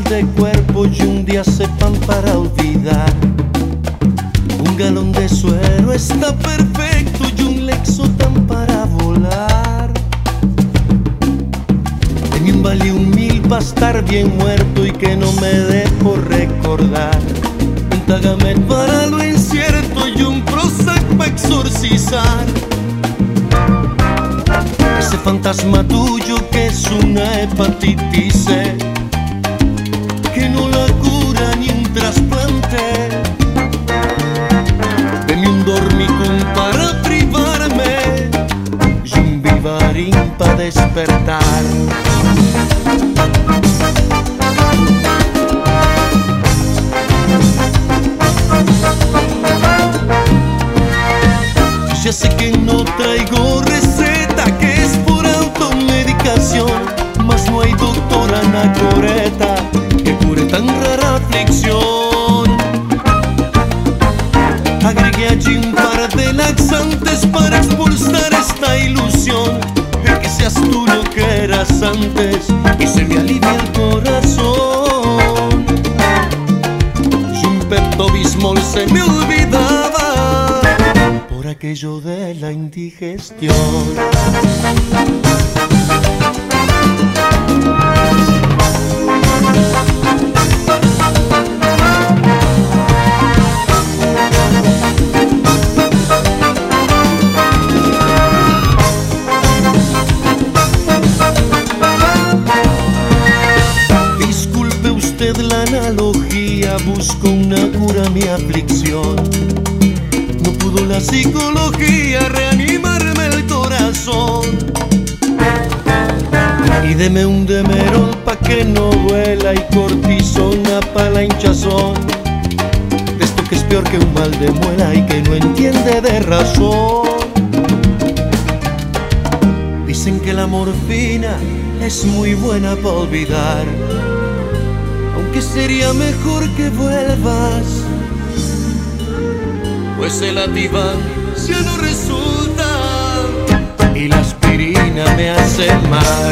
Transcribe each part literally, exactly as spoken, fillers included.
de cuerpo y un día sepan para olvidar. Un galón de suero está perfecto y un Lexotan para volar. Deme un vale un mil pa' estar bien muerto y que no me dé por recordar. Un Tagamet para lo incierto y un Prozac pa' exorcizar ese fantasma tuyo que es una hepatitis C, que no la cura ni un trasplante. Deme un dormicum para privarme y un Vivarin pa' despertar. Ya sé que no traigo receta, que es por automedicación, mas no hay doctora anacoreta que cure tan rara aflicción. Agregué allí un par de laxantes para expulsar esta ilusión de que seas tú lo que eras antes y se me alivia el corazón. Y un Pepto-Bismol se me olvidaba por aquello de la indigestión. Disculpe usted la analogía, busco una cura a mi aflicción. No pudo la psicología reanimarme el corazón. Y deme un Demerol pa' que no duela y cortisona pa' la hinchazón. De esto que es peor que un mal de muela y que no entiende de razón. Dicen que la morfina es muy buena pa' olvidar, aunque sería mejor que vuelvas, pues el Ativan ya no resulta y la aspirina me hace mal.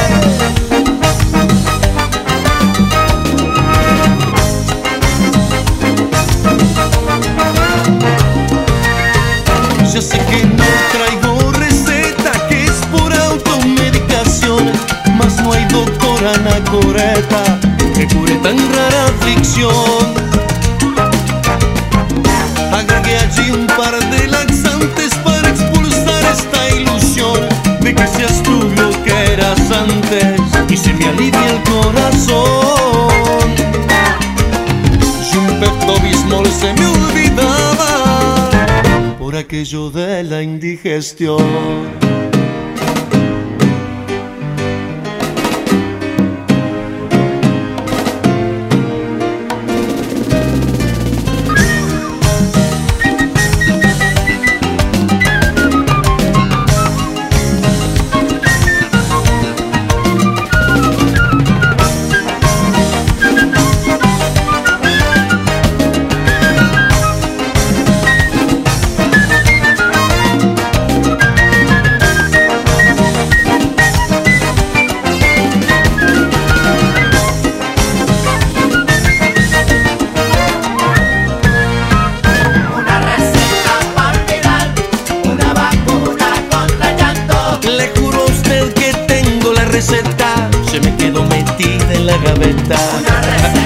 Ya sé que no traigo receta, que es por automedicación, mas no hay doctora anacoreta que cure tan rara aflicción. Agregué allí un par de laxantes para expulsar esta ilusión de que seas tú lo que eras antes y se me alivia el corazón. Y un Pepto-Bismol se me olvidaba por aquello de la indigestión. Se me quedó metida en la gaveta.